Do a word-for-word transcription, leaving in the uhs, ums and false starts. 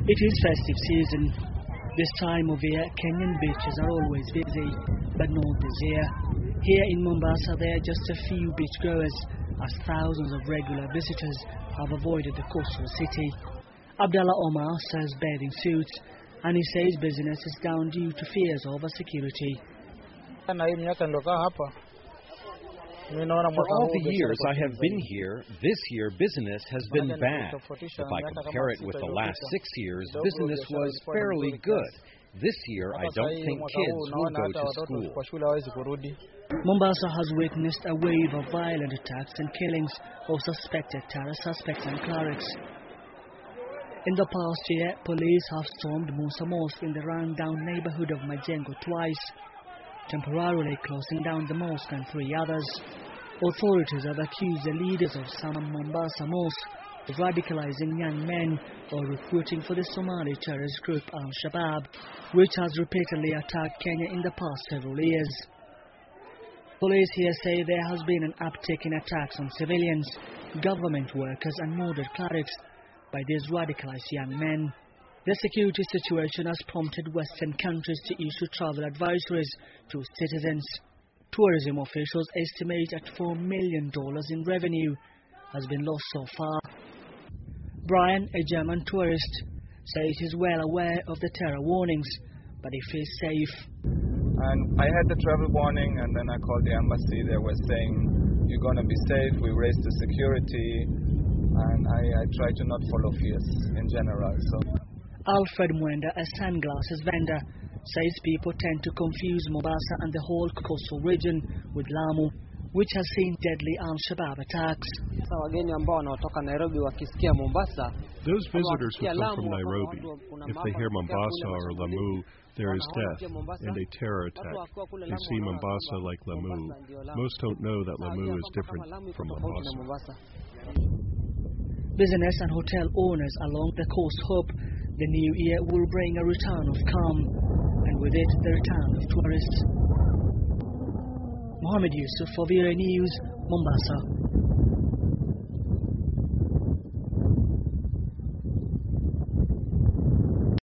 It is festive season. This time of year, Kenyan beaches are always busy, but not this year. Here in Mombasa, there are just a few beachgoers, as thousands of regular visitors have avoided the coastal city. Abdallah Omar sells bathing suits, and he says business is down due to fears over security. For all the years I have been here, this year business has been bad. If I compare it with the last six years, business was fairly good. This year, I don't think kids will go to school. Mombasa has witnessed a wave of violent attacks and killings of suspected terror suspects and clerics. In the past year, police have stormed Musa Mosque in the run-down neighborhood of Majengo twice, temporarily closing down the mosque and three others. Authorities have accused the leaders of some Mombasa mosque of radicalizing young men or recruiting for the Somali terrorist group Al-Shabaab, which has repeatedly attacked Kenya in the past several years. Police here say there has been an uptick in attacks on civilians, government workers and moderate clerics by these radicalized young men. The security situation has prompted Western countries to issue travel advisories to citizens. Tourism officials estimate at four million dollars in revenue has been lost so far. Brian, a German tourist, says he's well aware of the terror warnings, but he feels safe. And I had the travel warning, and then I called the embassy. They were saying, you're going to be safe, we raised the security, and I, I try to not follow fears in general. So. Alfred Mwenda, a sunglasses vendor, says people tend to confuse Mombasa and the whole coastal region with Lamu, which has seen deadly Al-Shabaab attacks. Those visitors who come from Nairobi, if they hear Mombasa or Lamu, there is death and a terror attack. They see Mombasa like Lamu. Most don't know that Lamu is different from Mombasa. Business and hotel owners along the coast hope the new year will bring a return of calm, and with it the return of tourists. Mohammed Yusuf for V O A News, Mombasa.